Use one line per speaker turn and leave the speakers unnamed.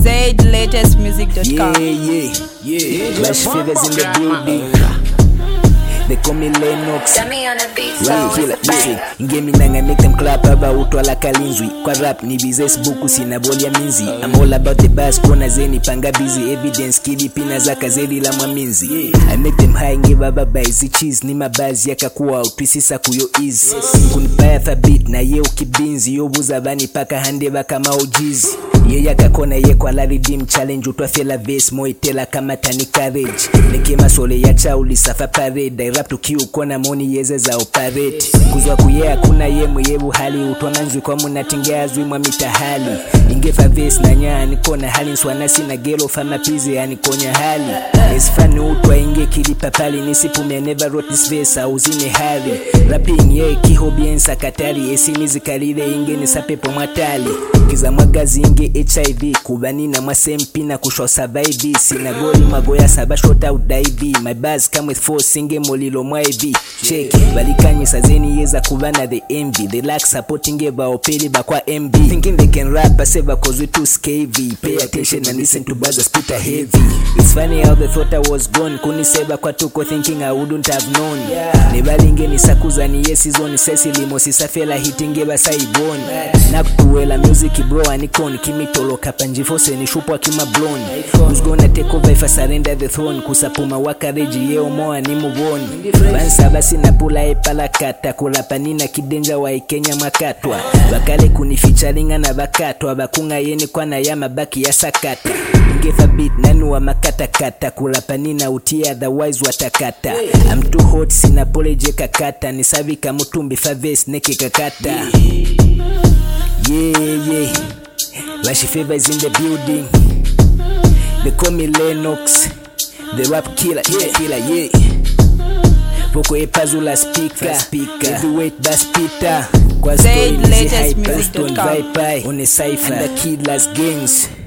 ZLatestmusic.com.
Yeah. Lash Fevers in the building. They call me Lennox. Ngemi nanga make them clap about utwala kalinzwi. Kwa rap ni business buku sina boli ya minzi. I'm all about the bass kona zeni panga busy. Evidence kidi pina zaka zeli la mwaminzi. I make them high ngiva baba izi cheese. Ni mabazi yaka kuwa utwisisa kuyo easy. Kunipaya thabit na ye ukibinzi. Yobuza bani paka hande baka maujizi. Ye yaka kona ye kwa la redeem challenge. Utwafela vase moitela kama tani courage. Nekema sole ya chauli safa parade. Rap tukiu kona moni yeze za operate. Kuzwa kuyea kuna ye mweyebu hali. Utwananzwi kwa munatingia azwi mwa mitahali. Ingefa vase na nyani kona hali. Nswanasi na gelo fama pize yani konya hali. Esfani utwa inge kili papali. Nisipume never wrote this verse auzine hali. Rapping ye kihobi ensa katali. Esimizi kalile inge nisapepo matali. Kiza magazi inge HIV. Kubani na masempi na kushwa survive. Sina goli magoya saba shota udaivi. My buzz come with force inge molilo mwaivi. Check balikanyi sazeni yeza kubana the envy. They lack supporting eba opeli bakwa MB. Thinking they can rap aseba cause we too scavy. Pay attention and listen to buzz spitter heavy. It's funny how they thought I was gone. Kuni seba kwa tuko thinking I wouldn't have known. Nebalinge ni sakuza ni yesi zone. Sesi limo sisafela hitinge basa iboni. Nakutuwela music bro anikoni. Kimitolo kapanjifose ni shupwa kima blonde. Who's gonna take over if I surrender the throne. Kusapuma wakareji yeo moa ni muboni. Bansa basi na pula epala kata. Kulapa nina kidenja wa Kenya makatwa. Wakale kunificharinga na bakatwa. Bakunga yeni kwa na yama baki ya sakata. Ingefa beat nanu wa makata kata. Kulapa nina utia otherwise watakata. I'm too hot sina pole je kakata. Nisavika mutumbi faves neke kakata. Yeah. Lash Fevers in the building. They call me Lennox. The rap killer, yeah. Poko epazula speaker. Heavyweight bass Peter. Kwa story nizi hyper. Stone Viper. On a cypher. And the Kidless Gangs.